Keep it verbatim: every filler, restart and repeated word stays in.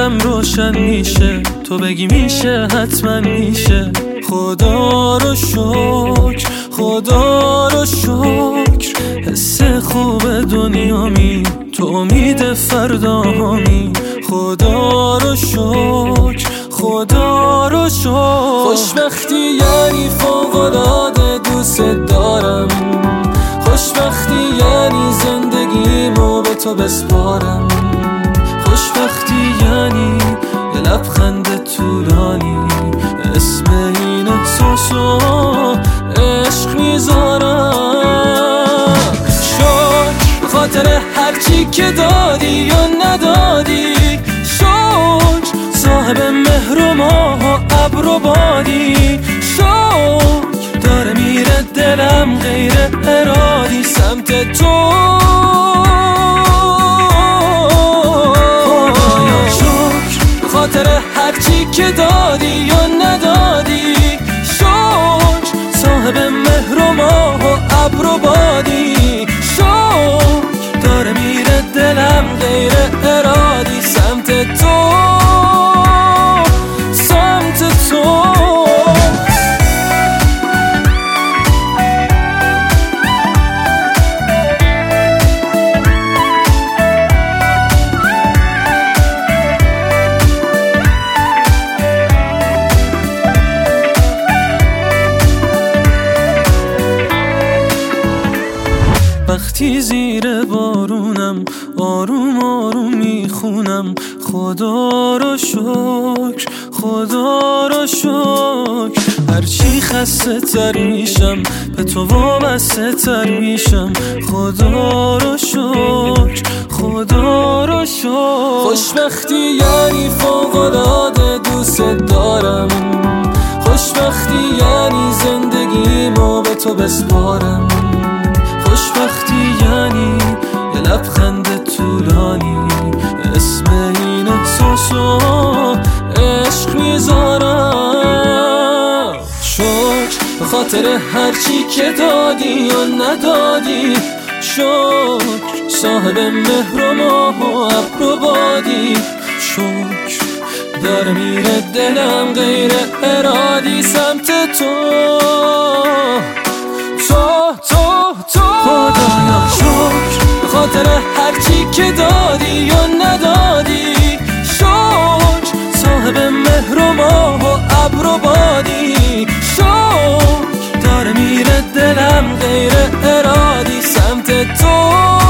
دلم روشن میشه، تو بگی میشه حتما میشه. خدا رو شکر، خدا رو شکر، حس خوب دنیامی، تو امید فردامی. خدا رو شکر، خدا رو شکر. خوشبختی یعنی فوق‌العاده دوست دارم، خوشبختی یعنی زندگیمو به تو بسپارم. خوشبختی یعنی یه لبخند طولانی، اسم این احساسو عشق میذارم. شکر به خاطر هرچی که دادی یا ندادی، شکر صاحب مهر و ماه و ابر و بادی. شکر داره میره دلم غیر ارادی سمت تو. خدایا شکر به خاطر هرچی که دادی یا ندادی، شکر صاحب مهر و ماه و ابر و بادی. شکر داره میره دلم غیر ارادی سمت تو، سمت تو. وقتی زیر بارونم آروم آروم میخونم، خدا رو شکر، خدا رو شکر. هرچی خسته تر میشم به تو وابسته تر میشم. خدا رو شکر، خدا رو شکر. خوشبختی یعنی فوق‌العاده دوست دارم، خوشبختی یعنی زندگیمو به تو بسپارم. خوشبختی یعنی یه لبخند طولانی، اسم این احساسو عشق میذارم. شکر به خاطر هرچی که دادی یا ندادی، شکر صاحب مهر و ماه و ابر و بادی. شکر داره میره دلم غیر ارادی سمت تو، تو تو تو. خدایا شکر به خاطر هرچی که دادی یا ندادی، شکر صاحب مهر و ماه و ابر و بادی. شکر داره میره دلم غیر ارادی سمت تو.